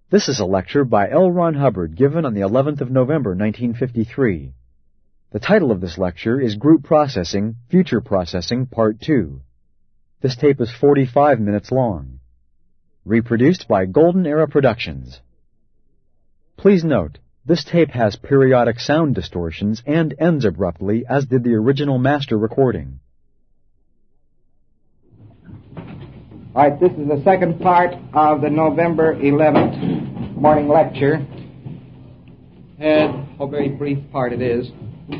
This is a lecture by L. Ron Hubbard given on the 11th of November, 1953. The title of this lecture is Group Processing, Future Processing, Part 2. This tape is 45 minutes long. Reproduced by Golden Era Productions. Please note, this tape has periodic sound distortions and ends abruptly, as did the original master recording. All right, this is the second part of the November 11th morning lecture. And a very brief part it is.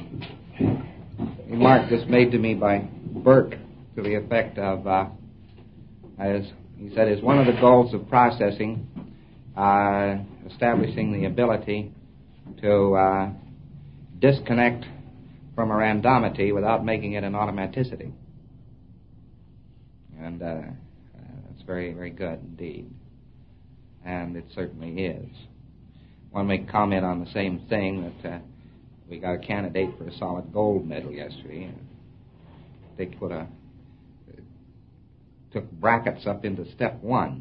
A remark just made to me by Burke to the effect of, as he said, is one of the goals of processing establishing the ability to disconnect from a randomity without making it an automaticity. And that's very, very good indeed. And it certainly is. One may comment on the same thing that we got a candidate for a solid gold medal yesterday. They took brackets up into step one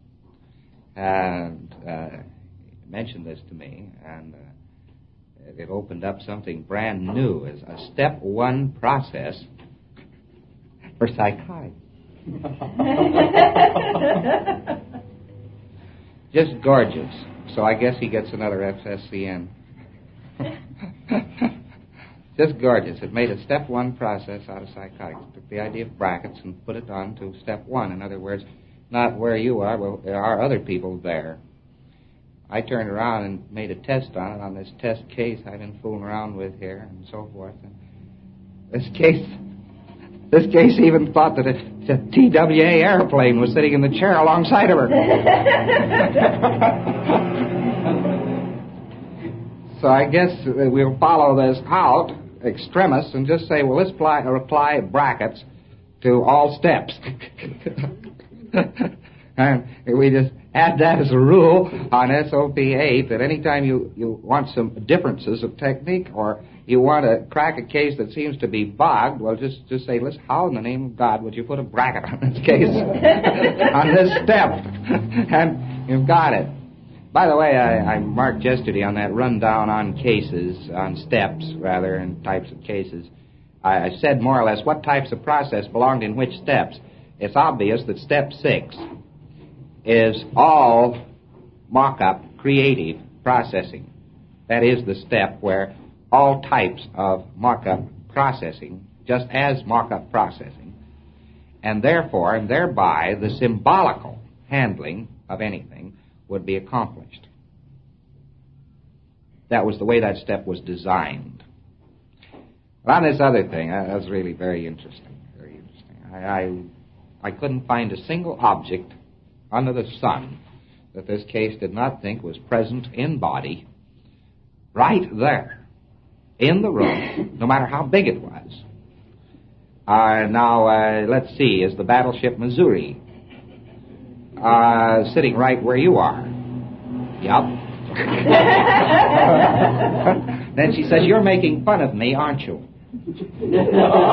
and mentioned this to me, and it opened up something brand new as a step one process for psychiatry. Just gorgeous. So I guess he gets another FSCN. Just gorgeous. It made a step one process out of psychiatry. Took the idea of brackets and put it on to step one. In other words, not where you are, but there are other people there. I turned around and made a test on this test case I've been fooling around with here and so forth. And this case even thought that a TWA airplane was sitting in the chair alongside of her. So I guess we'll follow this out, extremis, and just say, well, let's apply brackets to all steps. And we just add that as a rule on SOP 8, that anytime you want some differences of technique or you want to crack a case that seems to be bogged, well, just say, how in the name of God would you put a bracket on this case, on this step? And you've got it. By the way, I marked yesterday on that rundown on cases, on steps, rather, and types of cases. I said more or less what types of process belonged in which steps. It's obvious that step 6 is all mock-up creative processing. That is the step where all types of mock-up processing, just as mock-up processing, and therefore, and thereby, the symbolical handling of anything would be accomplished. That was the way that step was designed. But on this other thing, that was really very interesting, very interesting. I couldn't find a single object under the sun that this case did not think was present in body, right there, in the room, no matter how big it was. Now, let's see, is the battleship Missouri sitting right where you are? Yep. Then she says, you're making fun of me, aren't you? Isn't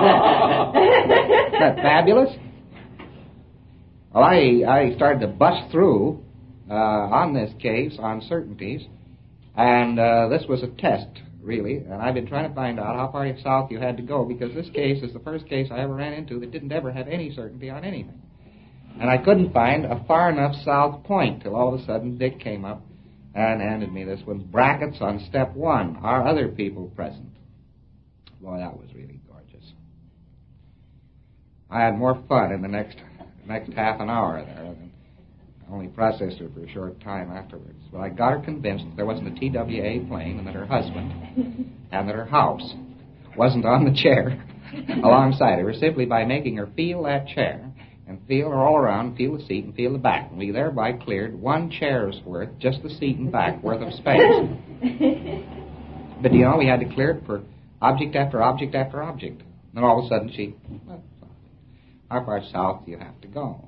that fabulous? Well, I started to bust through on this case, on certainties, and this was a test, really, and I've been trying to find out how far south you had to go, because this case is the first case I ever ran into that didn't ever have any certainty on anything. And I couldn't find a far enough south point till all of a sudden Dick came up and handed me this one, brackets on step 1, are other people present? Boy, that was really gorgeous. I had more fun in the next half an hour there. And I only processed her for a short time afterwards. But I got her convinced that there wasn't a TWA plane and that her husband and that her house wasn't on the chair alongside of her, simply by making her feel that chair and feel her all around, feel the seat and feel the back. And we thereby cleared one chair's worth, just the seat and back worth of space. But, we had to clear it for object after object after object. And all of a sudden how far south do you have to go?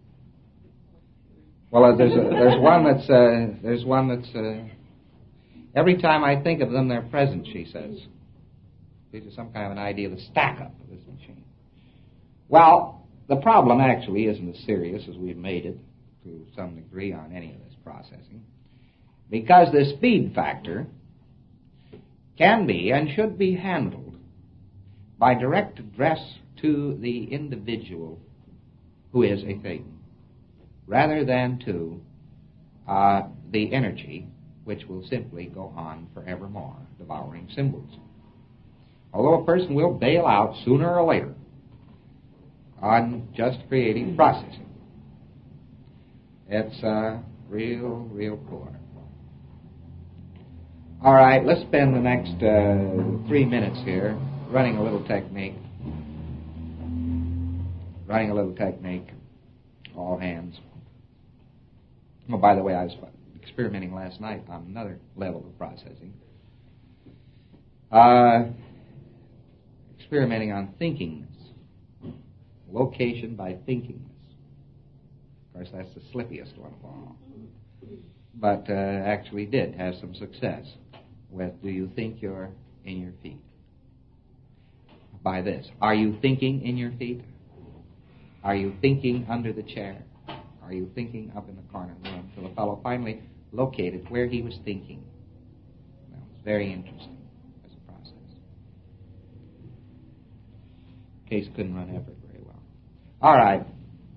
Well, there's one that's every time I think of them, they're present, she says. Gives you some kind of an idea of the stack-up of this machine. Well, the problem actually isn't as serious as we've made it to some degree on any of this processing. Because this speed factor can be and should be handled by direct address to the individual who is a thing, rather than to the energy which will simply go on forevermore, devouring symbols. Although a person will bail out sooner or later on just creative processing, it's real poor. All right, let's spend the next 3 minutes here running a little technique. All hands. Oh, by the way, I was experimenting last night on another level of processing. Experimenting on thinkingness. Location by thinkingness. Of course, that's the slippiest one of all. But actually did have some success with, do you think you're in your feet? By this, are you thinking in your feet? Are you thinking under the chair? Are you thinking up in the corner of the room? Until the fellow finally located where he was thinking. Well, it was very interesting as a process. Case couldn't run effort very well. All right.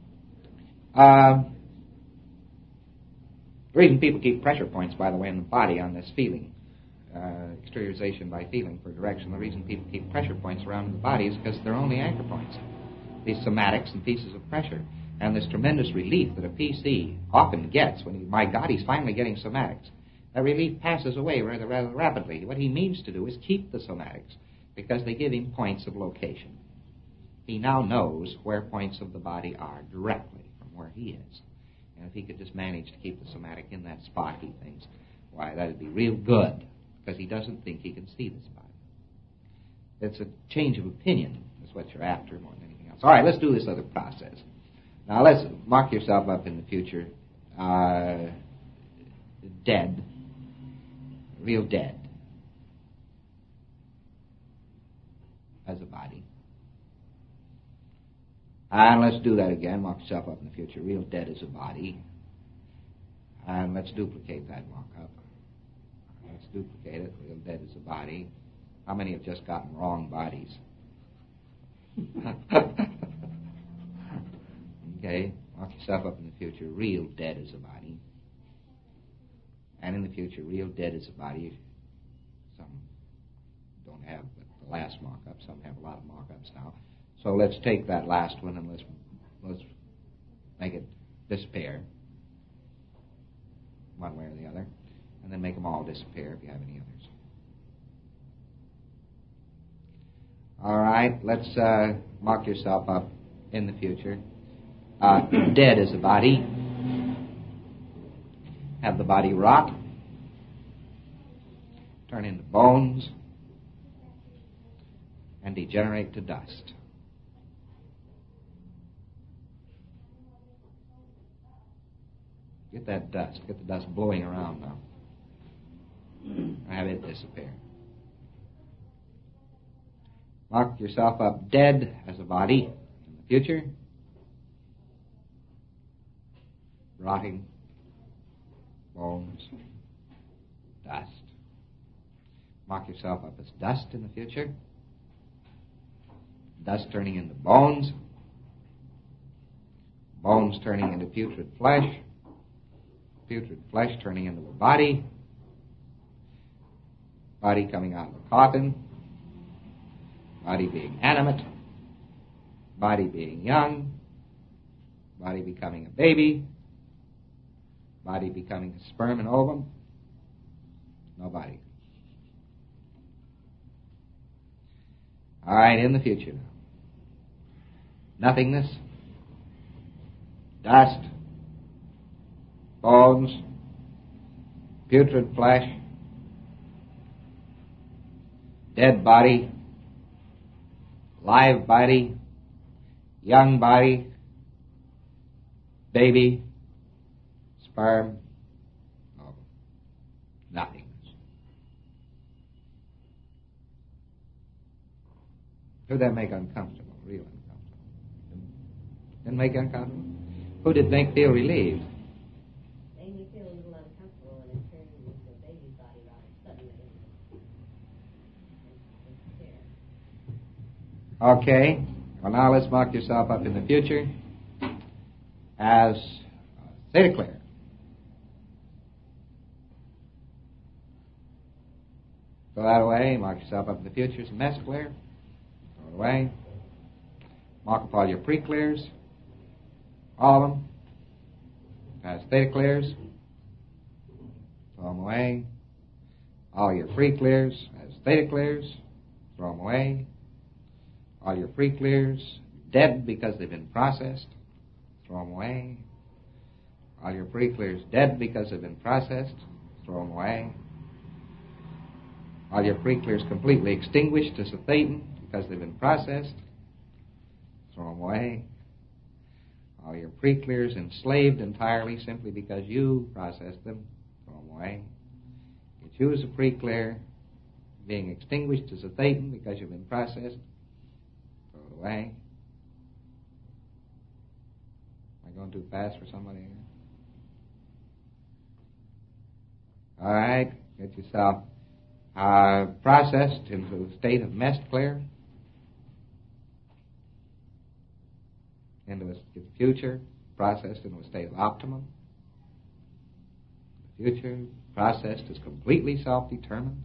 The reason people keep pressure points, by the way, in the body on this feeling, exteriorization by feeling for direction, the reason people keep pressure points around in the body is because they're only anchor points. These somatics and pieces of pressure. And this tremendous relief that a PC often gets when my God, he's finally getting somatics. That relief passes away rather rapidly. What he means to do is keep the somatics because they give him points of location. He now knows where points of the body are directly from where he is. And if he could just manage to keep the somatic in that spot, he thinks, why, that would be real good, because he doesn't think he can see the spot. It's a change of opinion is what you're after more than anything else. All right, let's do this other process. Now, let's mark yourself up in the future dead, real dead, as a body. And let's do that again. Mark yourself up in the future, real dead as a body. And let's duplicate that mark-up. Let's duplicate it, real dead as a body. How many have just gotten wrong bodies? Okay, mark yourself up in the future, real dead as a body. And in the future, real dead as a body. Some don't have the last markup. Some have a lot of markups now. So let's take that last one and let's make it disappear, one way or the other, and then make them all disappear if you have any others. All right, let's mark yourself up in the future. Dead as a body. Have the body rot, turn into bones, and degenerate to dust. Get that dust. Get the dust blowing around now. Have it disappear. Mark yourself up dead as a body in the future. Rotting, bones, dust. Mark yourself up as dust in the future. Dust turning into bones. Bones turning into putrid flesh. Putrid flesh turning into a body. Body coming out of a coffin. Body being animate. Body being young. Body becoming a baby. Body becoming a sperm and ovum. No body. All right, in the future now. Nothingness. Dust. Bones. Putrid flesh. Dead body. Live body. Young body. Baby. Sperm. Oh, nothingness. Who'd that make uncomfortable? Real uncomfortable. Didn't make uncomfortable? Who did make feel relieved? Made me feel a little uncomfortable and it turned Okay. Well, now let's mark yourself up in the future as theta clear. Throw that away. Mark yourself up in the future as mess clear. Throw it away. Mark up all your pre-clears. All of them as theta clears. Throw them away. All your free clears as theta clears. Throw them away. All your free clears dead because they've been processed. Throw them away. All your free clears dead because they've been processed. Throw them away. All your free clears completely extinguished as a thetan because they've been processed. Throw them away. All your pre-clears enslaved entirely simply because you processed them. Throw them away. You choose a pre-clear being extinguished as a thetan because you've been processed. Throw it away. Am I going too fast for somebody here? All right. Get yourself processed into a state of mest clear. Into the future, processed into a state of optimum. The future, processed is completely self-determined.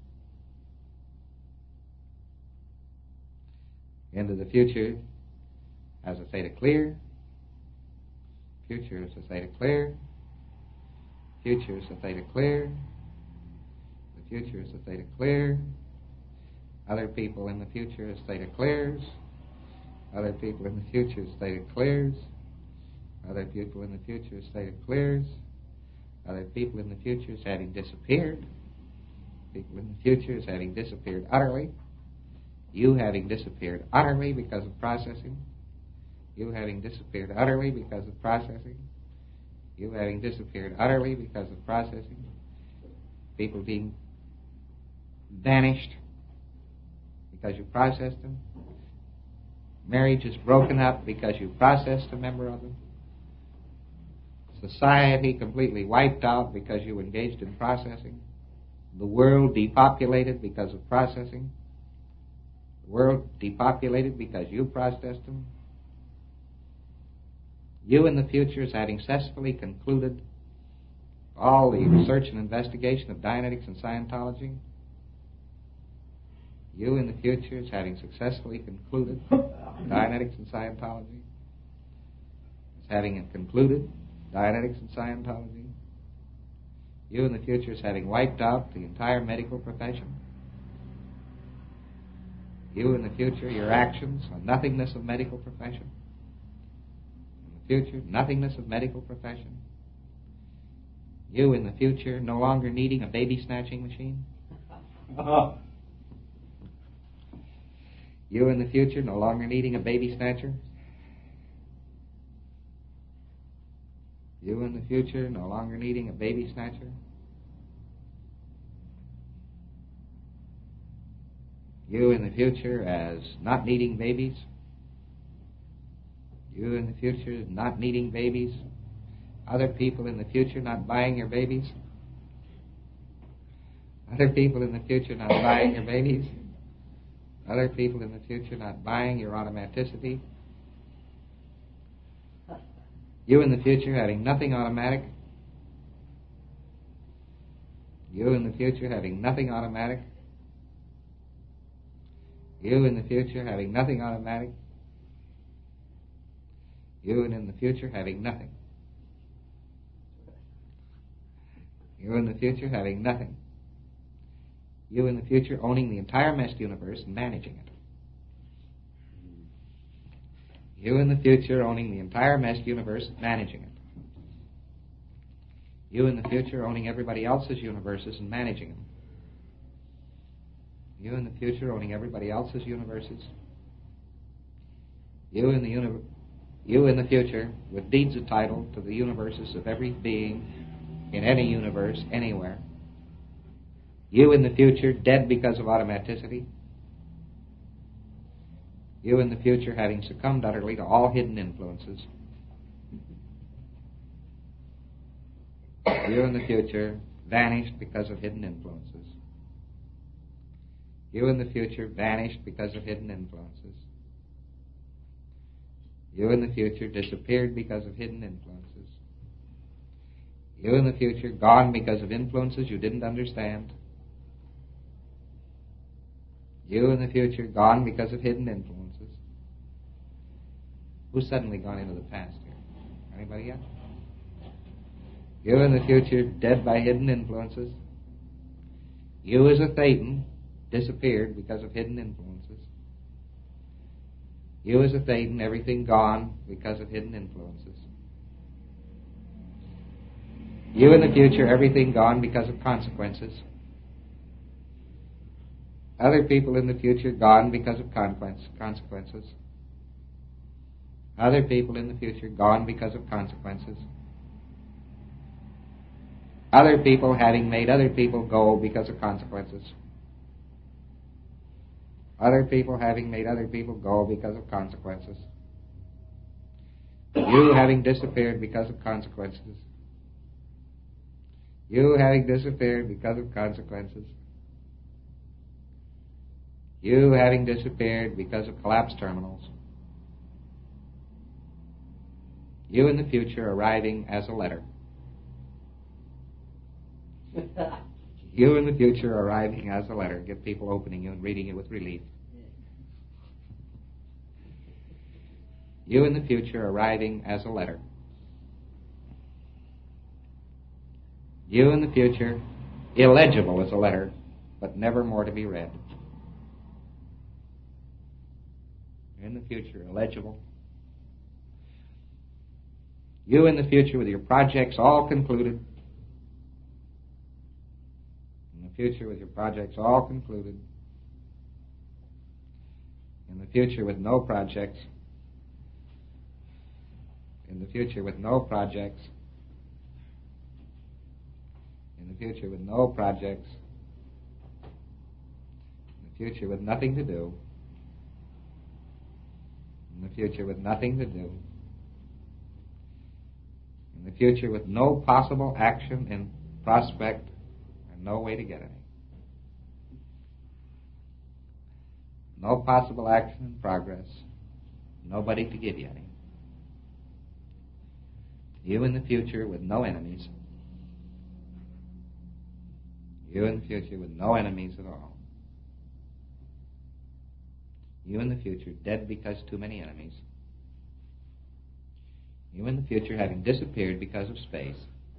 Into the future as a theta clear. Future is a theta clear. Future is a theta clear. The future is a theta clear. Other people in the future is theta clears. Other people in the future is theta clears. Other people in the future is theta clears. Other people in the future is having disappeared. People in the future is having disappeared utterly. You having disappeared utterly because of processing. You having disappeared utterly because of processing. You having disappeared utterly because of processing. People being vanished because you processed them. Marriage is broken up because you processed a member of them. Society completely wiped out because you engaged in processing. The world depopulated because of processing. The world depopulated because you processed them. You in the future is having successfully concluded all the research and investigation of Dianetics and Scientology. You in the future is having successfully concluded Dianetics and Scientology. Is having it concluded Dianetics and Scientology. You in the future is having wiped out the entire medical profession. You in the future, your actions are nothingness of medical profession. In the future, nothingness of medical profession. You in the future, no longer needing a baby snatching machine. You in the future, no longer needing a baby snatcher. You in the future, no longer needing a baby snatcher. You in the future as not needing babies. You in the future not needing babies. Other people in the future not buying your babies. Other people in the future not buying your babies. Other people in the future not buying your automaticity. You in the future having nothing automatic. You in the future having nothing automatic. You in the future having nothing automatic. You in the future having nothing. You in the future having nothing. You in the future owning the entire messed universe and managing it. You in the future owning the entire messed universe and managing it. You in the future owning everybody else's universes and managing them. You in the future owning everybody else's universes. You in the future with deeds of title to the universes of every being in any universe, anywhere. You in the future dead because of automaticity. You in the future having succumbed utterly to all hidden influences. You in the future vanished because of hidden influences. You in the future vanished because of hidden influences. You in the future disappeared because of hidden influences. You in the future gone because of influences you didn't understand. You in the future gone because of hidden influences. Who's suddenly gone into the past here? Anybody yet? You in the future dead by hidden influences. You as a Thetan disappeared because of hidden influences. You as a Thetan, everything gone because of hidden influences. You in the future, everything gone because of consequences. Other people in the future gone because of consequences. Other people in the future gone because of consequences. Other people having made other people go because of consequences. Other people having made other people go because of consequences. You having disappeared because of consequences. You having disappeared because of consequences. You having disappeared because of collapsed terminals. You in the future arriving as a letter. You in the future arriving as a letter. Get people opening you and reading it with relief. You in the future arriving as a letter. You in the future illegible as a letter, but never more to be read. In the future illegible. You in the future with your projects all concluded. In the future with your projects all concluded. In the future with no projects. In the future with no projects. In the future with no projects. In the future with nothing to do. In the future with nothing to do. In the future with no possible action in prospect and no way to get any. No possible action in progress. Nobody to give you any. You in the future with no enemies. You in the future with no enemies at all. You in the future dead because too many enemies. You in the future having disappeared because of space.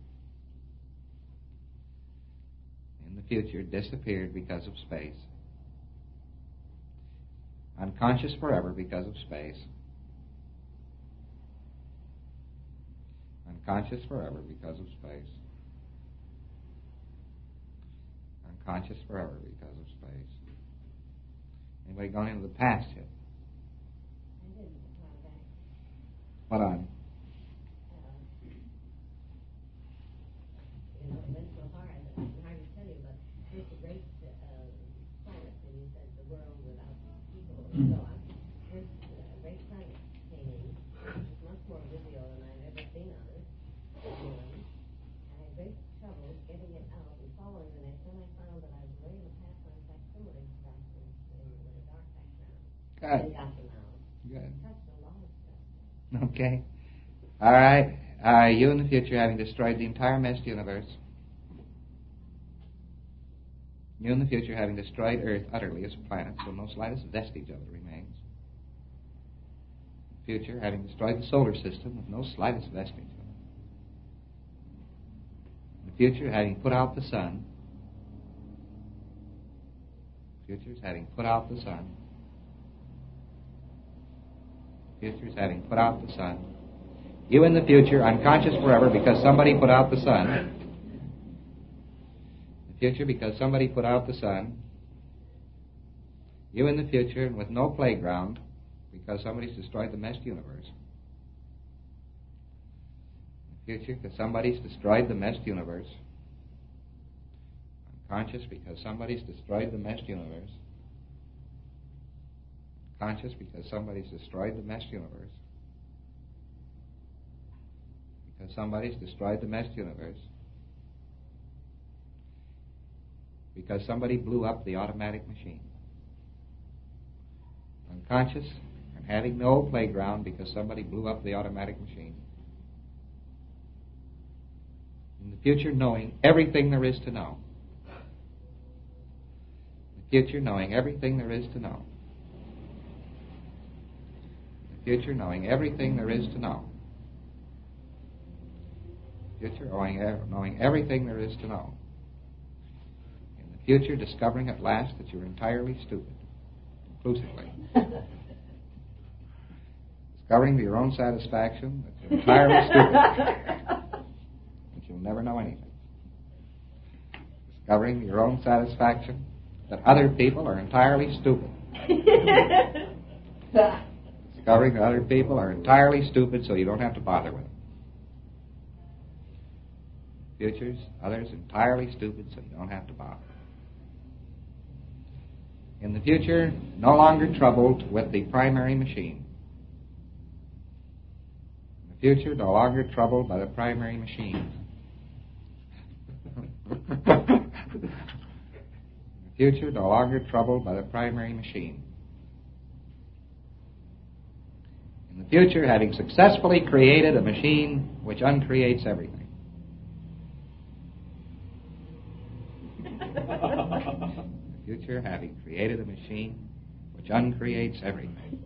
In the future disappeared because of space. Unconscious forever because of space. Unconscious forever because of space. Unconscious forever because of space. Anybody gone into the past yet? I didn't. What on? It went so hard that I can hardly tell you, but there's a great planet, and you said the world without people and so on. This great planet came in, which is much more video than I've ever seen on it. I had great trouble getting it out and following the next. Then I found that I was way in the past on facsimile stuff with a dark background. Good. And got them out. Good. Touched a lot of stuff. Okay. All right. You in the future having destroyed the entire meshed universe. You in the future having destroyed Earth utterly as a planet, so no slightest vestige of it remains. Future having destroyed the solar system with no slightest vestige of it. The future having put out the sun. Futures having put out the sun. Futures having put out the sun. You in the future unconscious forever because somebody put out the sun. The future because somebody put out the sun. You in the future and with no playground because somebody's destroyed the meshed universe. The future because somebody's destroyed the meshed universe. Unconscious because somebody's destroyed the meshed universe. Conscious because somebody's destroyed the meshed universe. Because somebody's destroyed the meshed universe. Because somebody blew up the automatic machine. unconscious and having no playground because somebody blew up the automatic machine. In the future, knowing everything there is to know. In the future, knowing everything there is to know. In the future, knowing everything there is to know. In the future, knowing everything there is to know. In the future, discovering at last that you're entirely stupid, conclusively. Discovering to your own satisfaction that you're entirely stupid, that you'll never know anything. Discovering to your own satisfaction that other people are entirely stupid. Discovering that other people are entirely stupid so you don't have to bother with them. Futures, others entirely stupid so you don't have to bother. In the future, no longer troubled with the primary machine. In the future, no longer troubled by the primary machine. In the future, no longer troubled by the primary machine. In the future, having successfully created a machine which uncreates everything. Future, having created a machine which uncreates everything.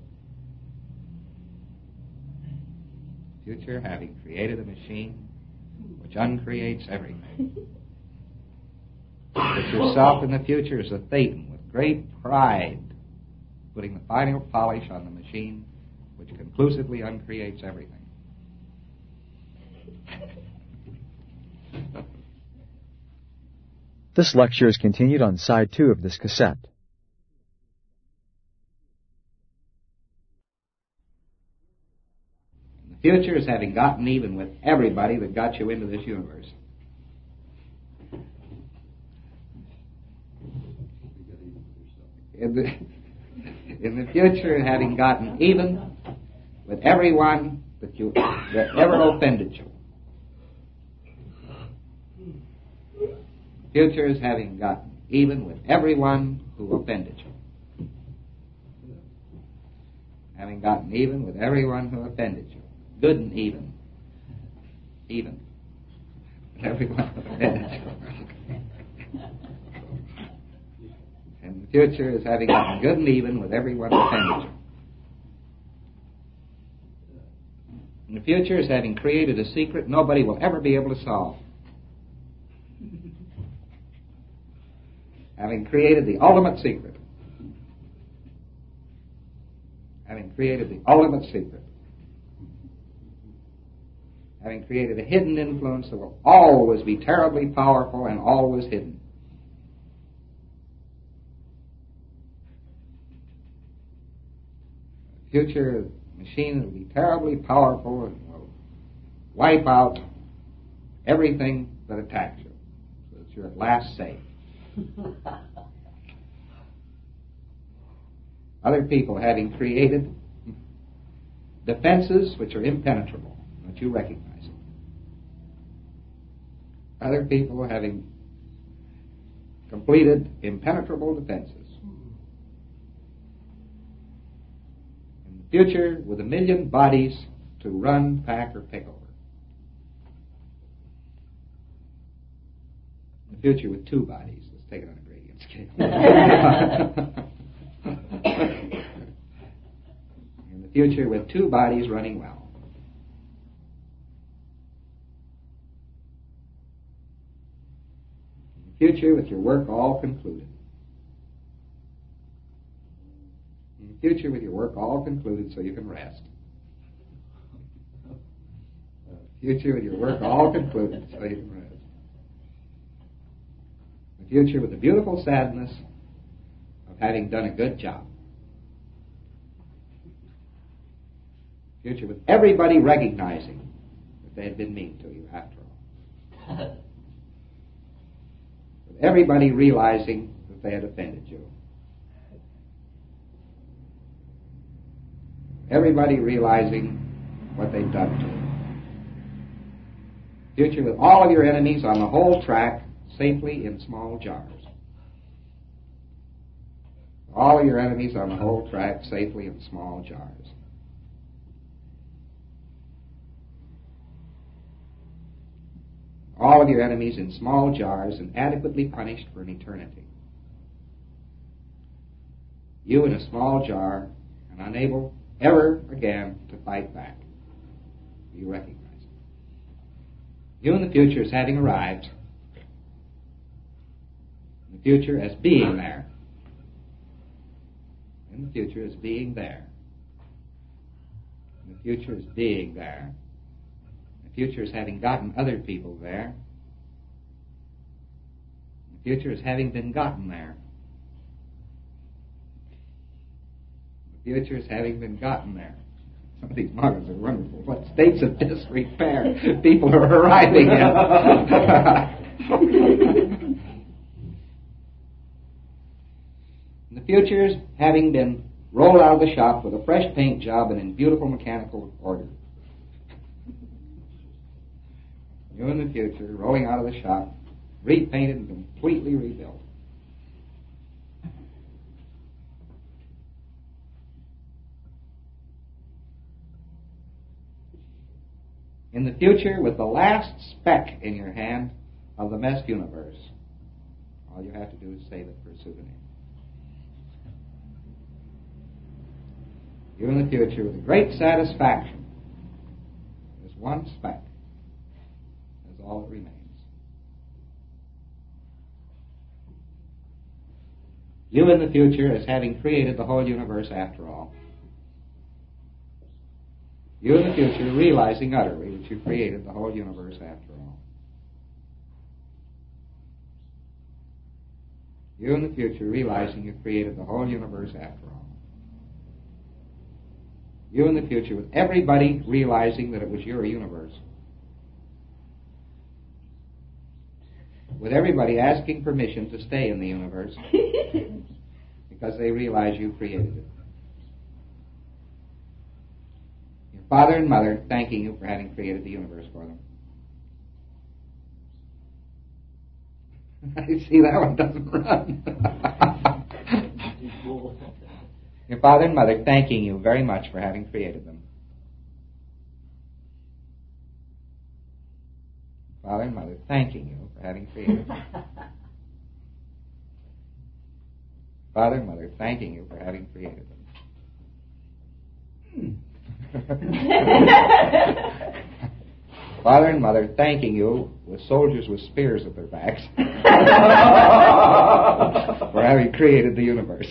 Future, having created a machine which uncreates everything. Put yourself in the future as a Thetan with great pride, putting the final polish on the machine which conclusively uncreates everything. This lecture is continued on side 2 of this cassette. The future is having gotten even with everybody that got you into this universe. In the future, having gotten even with everyone that ever offended you. Future is having gotten even with everyone who offended you. Having gotten even with everyone who offended you. Good and even. Even. Everyone who offended you. And the future is having gotten good and even with everyone who offended you. And the future is having created a secret nobody will ever be able to solve. Having created the ultimate secret. Having created the ultimate secret. Having created a hidden influence that will always be terribly powerful and always hidden. The future machine will be terribly powerful and will wipe out everything that attacks you, so that you're at last safe. Other people having created defenses which are impenetrable, don't you recognize it? Other people having completed impenetrable defenses. In the future, with 1,000,000 bodies to run, pack, or pick over. In the future, with 2 bodies. Take it on a gradient scale. In the future, with 2 bodies running well. In the future, with your work all concluded. In the future, with your work all concluded so you can rest. In the future, with your work all concluded so you can rest. The future with the beautiful sadness of having done a good job. The future with everybody recognizing that they had been mean to you after all. With everybody realizing that they had offended you. Everybody realizing what they'd done to you. Future with all of your enemies on the whole track, safely in small jars. All of your enemies on the whole track safely in small jars. All of your enemies in small jars and adequately punished for an eternity. You in a small jar and unable ever again to fight back. You recognize it. You in the future as having arrived. In the future as being there. In the future as being there. In the future as being there. In the future as having gotten other people there. In the future as having been gotten there. In the future as having been gotten there. Some of these models are wonderful. What states of disrepair people are arriving in. In the futures, having been rolled out of the shop with a fresh paint job and in beautiful mechanical order. You in the future, rolling out of the shop, repainted and completely rebuilt. In the future, with the last speck in your hand of the messed universe, all you have to do is save it for a souvenir. You in the future, with great satisfaction, this one speck is all that remains. You in the future, as having created the whole universe after all. You in the future, realizing utterly that you created the whole universe after all. You in the future, realizing you created the whole universe after all. You in the future, with everybody realizing that it was your universe. With everybody asking permission to stay in the universe because they realize you created it. Your father and mother thanking you for having created the universe for them. You see, that one doesn't run. Your father and mother thanking you very much for having created them. Father and mother thanking you for having created them. Father and mother thanking you for having created them. Father and mother thanking you with soldiers with spears at their backs for having created the universe.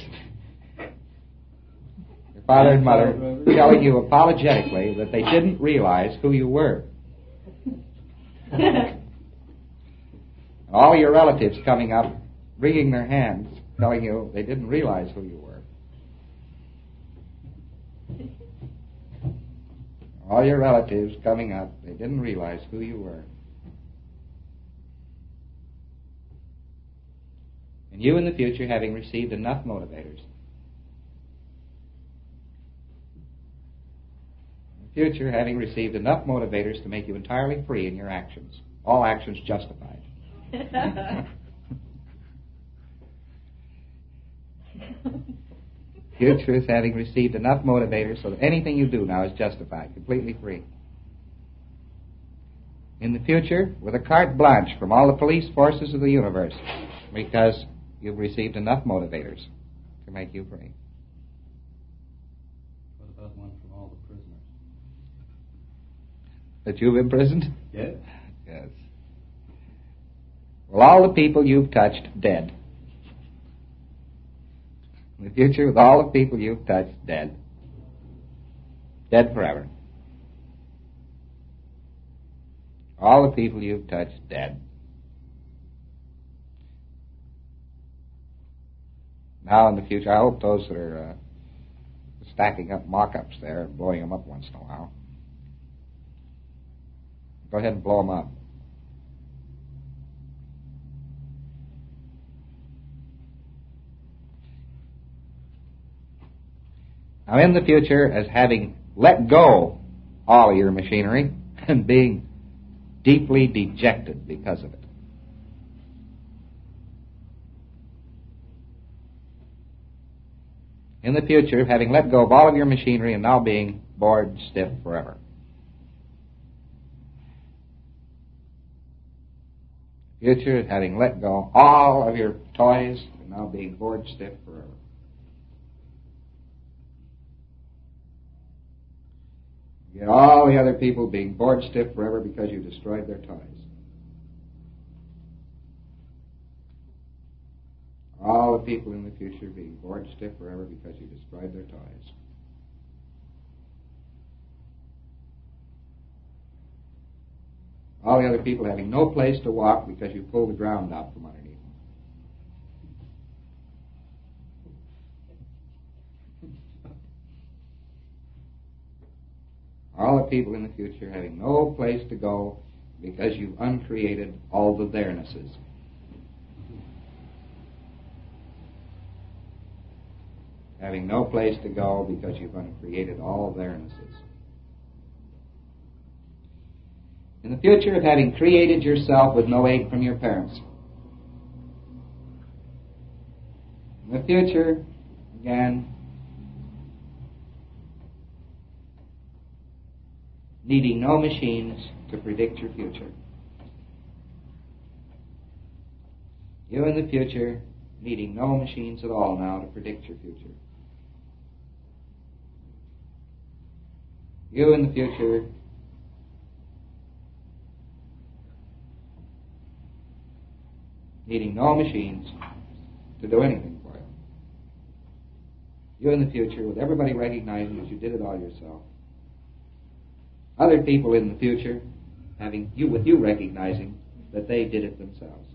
Father and mother telling you apologetically that they didn't realize who you were. All your relatives coming up, wringing their hands, telling you they didn't realize who you were. All your relatives coming up, they didn't realize who you were. And you in the future having received enough motivators. Future, having received enough motivators to make you entirely free in your actions. All actions justified. Future is having received enough motivators so that anything you do now is justified, completely free. In the future, with a carte blanche from all the police forces of the universe, because you've received enough motivators to make you free. What about one from all the prisoners? That you've imprisoned? Yes. Yes. Well, all the people you've touched, dead. In the future, with all the people you've touched, dead. Dead forever. All the people you've touched, dead. Now in the future, I hope those that are stacking up mock-ups there and blowing them up once in a while, go ahead and blow them up. Now in the future, as having let go all of your machinery and being deeply dejected because of it. in the future of having let go of all of your machinery and now being bored stiff forever. Future of having let go all of your toys and now being bored stiff forever. Yet all the other people being bored stiff forever because you destroyed their toys. All the people in the future being bored stiff forever because you destroyed their toys. All the other people having no place to walk because you pulled the ground out from underneath them. All the people in the future having no place to go because you've uncreated all the theirnesses. Having no place to go because you've uncreated all theirnesses. In the future of having created yourself with no aid from your parents. In the future, again, needing no machines to predict your future. You in the future needing no machines at all now to predict your future. You in the future needing no machines to do anything for you. You in the future with everybody recognizing that you did it all yourself. Other people in the future having you with you recognizing that they did it themselves.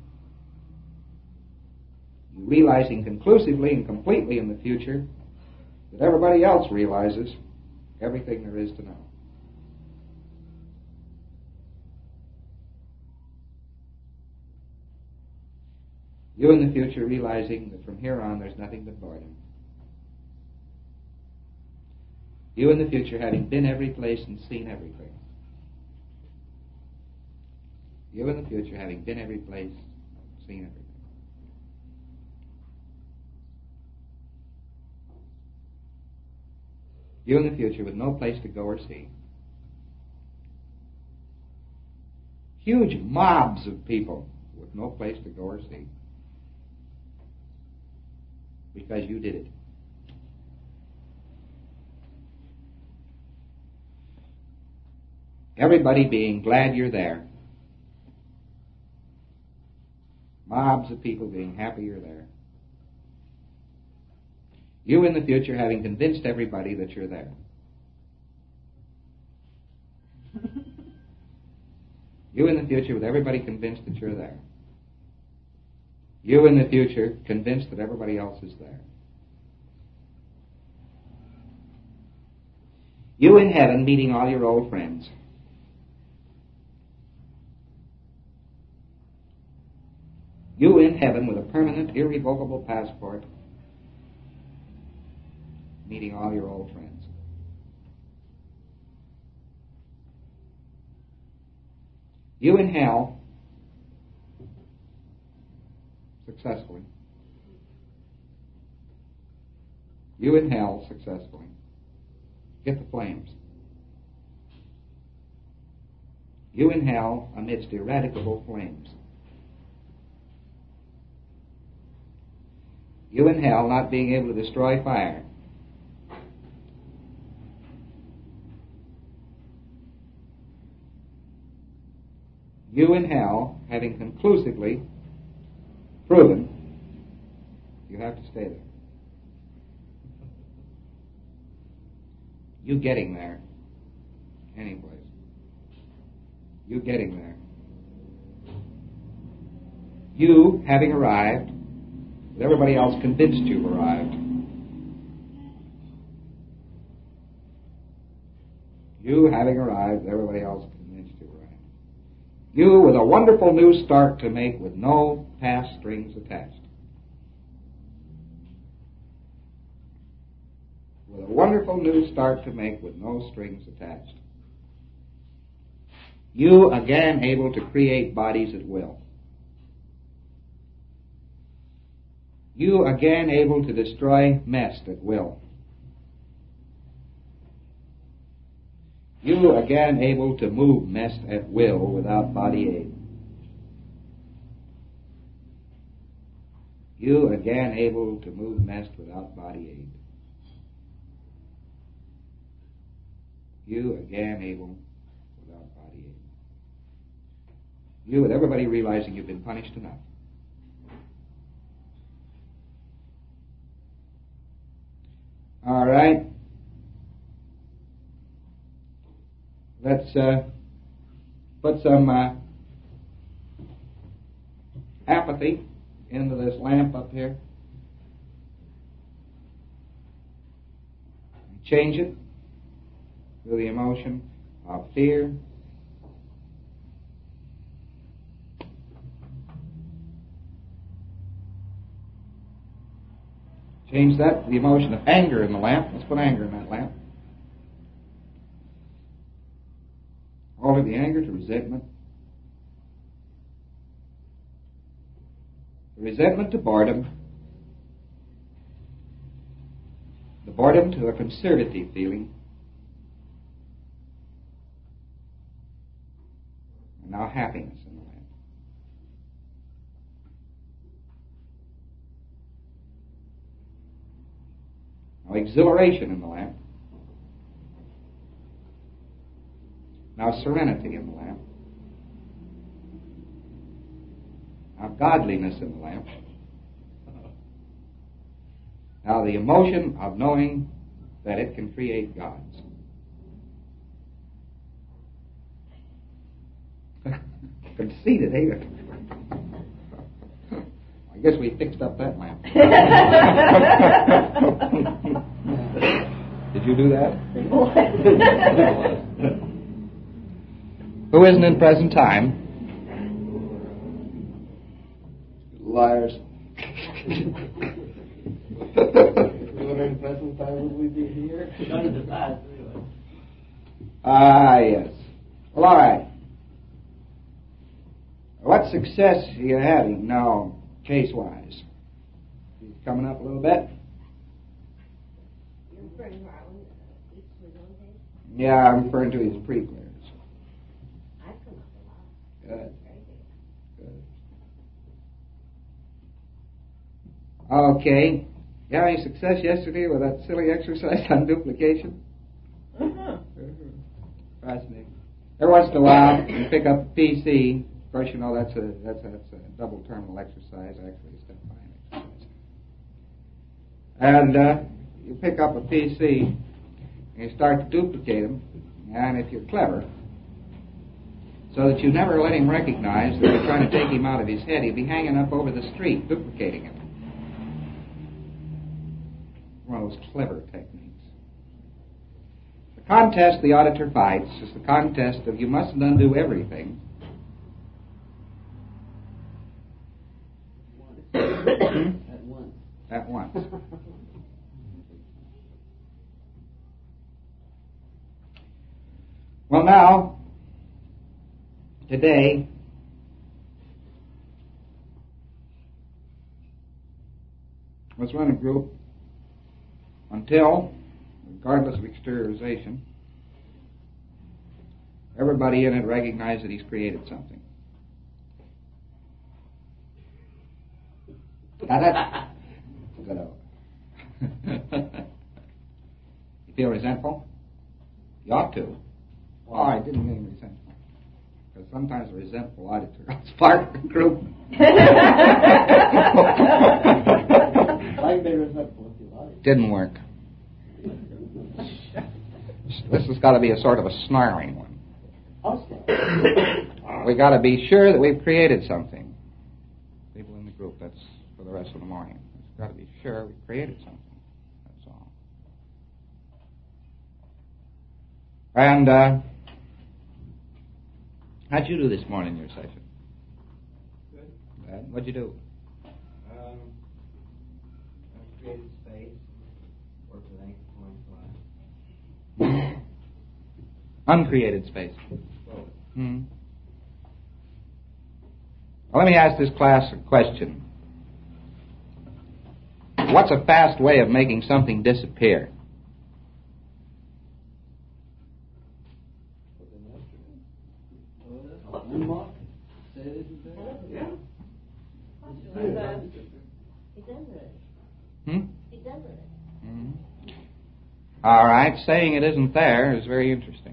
You realizing conclusively and completely in the future that everybody else realizes everything there is to know. You in the future realizing that from here on there's nothing but boredom. You in the future having been every place and seen everything. You in the future having been every place, seen everything. You in the future with no place to go or see. Huge mobs of people with no place to go or see. Because you did it. Everybody being glad you're there. Mobs of people being happy you're there. You in the future having convinced everybody that you're there. You in the future with everybody convinced that you're there. You in the future convinced that everybody else is there. You in heaven meeting all your old friends. You in heaven with a permanent, irrevocable passport, meeting all your old friends. You in hell, successfully. You in hell, successfully. Get the flames. You in hell amidst eradicable flames. You in hell not being able to destroy fire. You in hell having conclusively proven you have to stay there. You getting there any place. You getting there. You having arrived, with everybody else convinced you've arrived. You having arrived, with everybody else convinced you've arrived. You with a wonderful new start to make with no past strings attached. With a wonderful new start to make with no strings attached. You again able to create bodies at will. You again able to destroy mest at will. You again able to move mest at will without body aid. You again able to move mest without body aid. You again able without body aid. You with everybody realizing you've been punished enough. All right. Let's put some apathy into this lamp up here. Change it to the emotion of fear. Change that to the emotion of anger in the lamp. Let's put anger in that lamp. Alter the anger to resentment. The resentment to boredom. The boredom to a conservative feeling. And now happiness in the lamp. Now exhilaration in the lamp. Now serenity in the lamp. Now godliness in the lamp. Now the emotion of knowing that it can create gods. Conceited, ain't it? I guess we fixed up that lamp. Did you do that? Who isn't in present time? Liars. We were in present time, would we be here? None of the past, anyway. Yes. Well, all right. What success are you having now, case-wise? He's coming up a little bit? You're referring to Harlan, Eastwood's own case? Yeah, I'm referring to his pre-clears. I've come up a lot. Good. Very good. Good. Okay. You have any success yesterday with that silly exercise on duplication? Fascinating. Every once in a while, you pick up a PC. Of course, you know that's a double terminal exercise, actually a step-fine exercise. And you pick up a PC and you start to duplicate them. And if you're clever, so that you never let him recognize that you're trying to take him out of his head, he'll be hanging up over the street duplicating it. One of those clever techniques. The contest the auditor fights is the contest of you mustn't undo everything. At once. Well, now, today, let's run a group until, regardless of exteriorization, everybody in it recognizes that he's created something. Got it? Good. You feel resentful? You ought to. Oh, I didn't mean resentful. Because sometimes a resentful auditor will spark the group. I can be resentful if you like. Didn't work. This has got to be a sort of a snarling one. We got to be sure that we've created something. People in the group, that's for the rest of the morning. We've got to be sure we've created something. That's all. And how'd you do this morning in your session? Good. What'd you do? I created space. Worked with anchor points. Uncreated space. Well, let me ask this class a question. What's a fast way of making something disappear? All right, saying it isn't there is very interesting.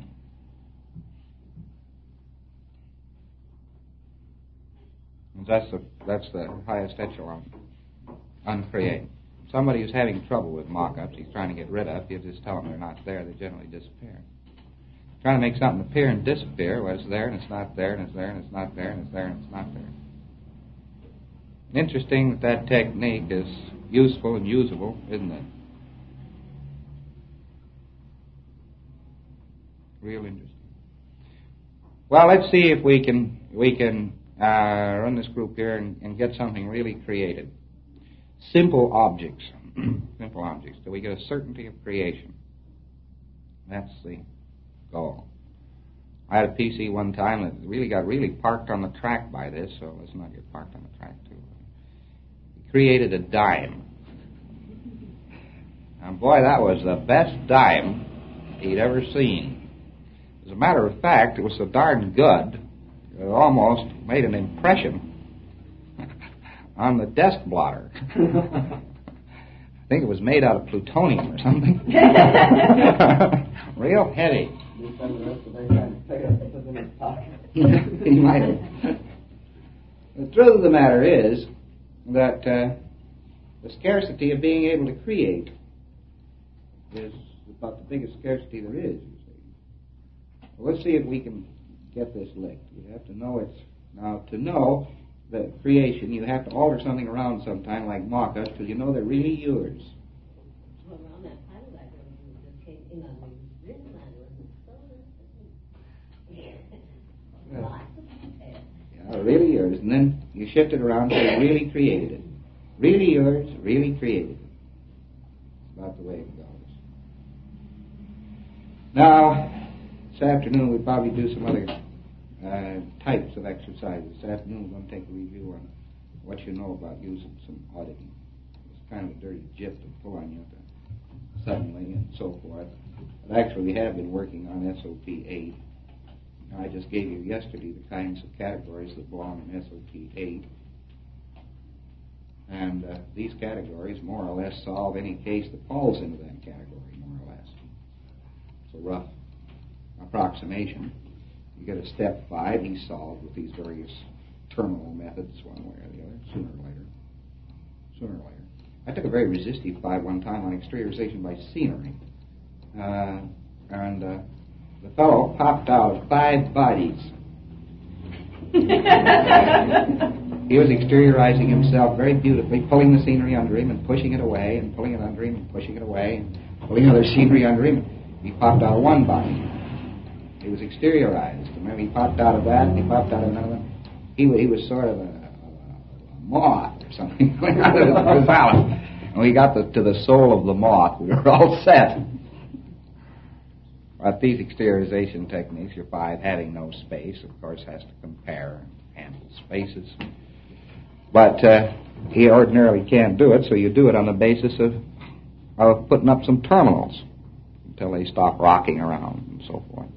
That's the highest echelon, uncreate. Somebody who's having trouble with mock-ups, he's trying to get rid of, you just tell them they're not there, they generally disappear. Trying to make something appear and disappear, well, it's there and it's not there, and it's there and it's not there, and it's there and it's not there. Interesting that technique is useful and usable, isn't it? Real interesting. Well, let's see if we can run this group here and get something really created. Simple objects. Simple objects. Do we get a certainty of creation? That's the goal. I had a PC one time that really got parked on the track by this, so let's not get parked on the track too. He created a dime. And boy, that was the best dime he'd ever seen. As a matter of fact, it was so darn good, it almost made an impression on the desk blotter. I think it was made out of plutonium or something. Real heady. He might have. The truth of the matter is that the scarcity of being able to create is about the biggest scarcity there is, you see. Well, let's see if we can get this licked. You have to know to know the creation, you have to alter something around sometime, like mock-ups, till you know they're really yours. Well, around that title diagram, you just came in on the written line, Yeah, really yours. And then you shift it around so you really created it. Really yours, really created it. That's about the way it goes. Now, this afternoon we'll probably do some other types of exercises. This afternoon we're going to take a review on what you know about using some auditing. It's kind of a dirty jip to pull on you suddenly and so forth. But actually we have been working on SOP 8. I just gave you yesterday the kinds of categories that belong in SOP 8. And these categories more or less solve any case that falls into that category, more or less. It's a rough approximation. You get a step 5, he's solved with these various terminal methods, one way or the other, sooner or later. I took a very resistive 5 one time on exteriorization by scenery. And the fellow popped out 5 bodies. He was exteriorizing himself very beautifully, pulling the scenery under him and pushing it away, and pulling it under him and pushing it away, and pulling other scenery under him. He popped out 1 body. He was exteriorized. Remember, he popped out of that, and he popped out of another one. He was sort of a moth or something going out of his ballast. When we got to the soul of the moth, we were all set. But these exteriorization techniques, your 5 having no space, of course, has to compare and handle spaces. But he ordinarily can't do it, so you do it on the basis of putting up some terminals until they stop rocking around and so forth.